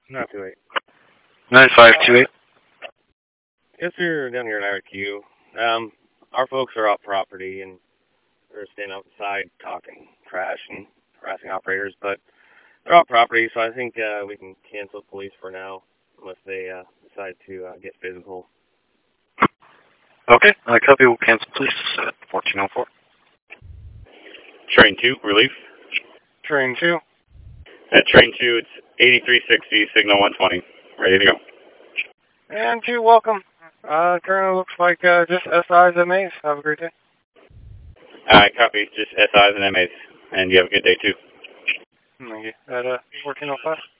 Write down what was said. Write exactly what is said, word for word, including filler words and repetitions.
Not too late. nine five two eight. Yes, we're down here in I R Q. Um, our folks are off property and they're standing outside talking trash and harassing operators, but they're off property, so I think uh, we can cancel police for now unless they uh, decide to uh, get physical. Okay, I copy. We'll cancel police at fourteen oh four. Train two, relief. Train two. At train two, it's eighty-three sixty, signal one twenty. Ready to go. And two, welcome. Uh, currently looks like uh, just S Is and As. Have a great day. Alright, copy. Just S Is and M As. And you have a good day too. Thank you. At uh, fourteen oh five.